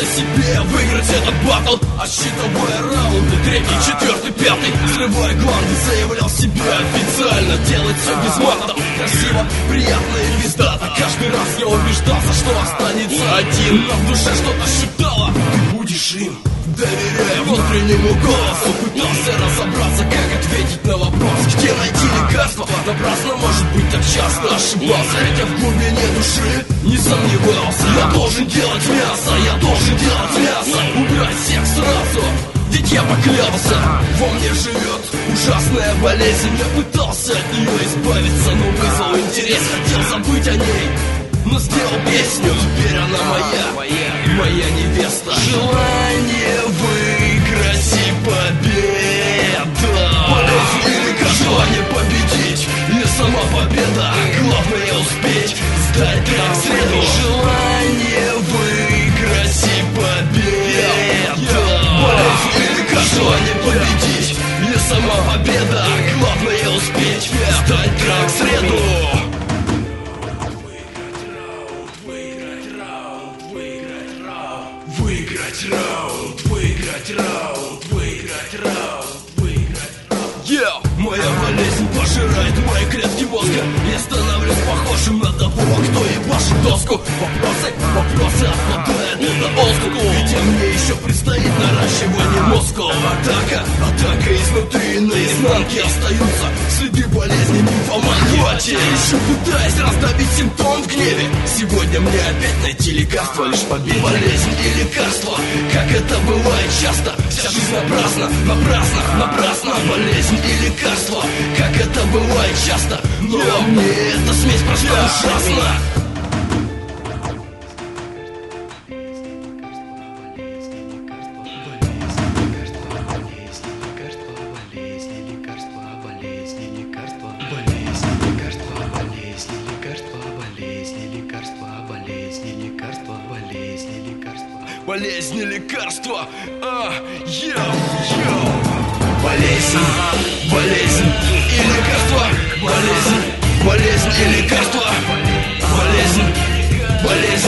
поклялся себе выиграть этот батл. Отсчитывая раунды, 3-й, 4-й, 5-й, срывая гланды, заявлял себе официально делать все без матов. Красиво, приятно и пиздато. Каждый раз я убеждался, что останется один, но в душе что-то шептало: ты будешь им. Доверяя внутреннему голосу, пытался разобраться, как ответить на вопрос, где найти лекарство. Напрасно, может быть, так часто ошибался, хотя в глубине души не сомневался. Я должен делать мясо, я должен делать мясо, убрать всех сразу, ведь я поклялся. Во мне живет ужасная болезнь. Я пытался от нее избавиться, но вызвал интерес, хотел забыть о ней, но сделал песню. Теперь она моя невеста. Желание выиграть и победа. Болезнь или желание победить, не сама победа. Главное успеть сдать трек в среду. Желание выиграть и победа. Болезнь или желание победить, не сама победа. Главное успеть сдать трек в среду. Выиграть раунд, выиграть раунд, выиграть раунд, выиграть раунд. Моя болезнь пожирает мои клетки мозга. Я становлюсь похожим на того, кто ебашит доску. Вопросы отпадают на олдскул, ведь мне еще предстоит наращивание мускул. Атака изнутри и наизнанке остаются следы болезни, нимфоманки. Хватит, еще пытаясь раздавить симптом в гневе. Сегодня мне опять найти лекарство, лишь победа. Болезнь и лекарство, как это бывает часто. Вся жизнь напрасно. Болезнь и лекарство, как это бывает часто. Но мне эта смесь просто ужасна. Болезни, лекарства, болезнь и лекарства, болезнь и лекарства, болезнь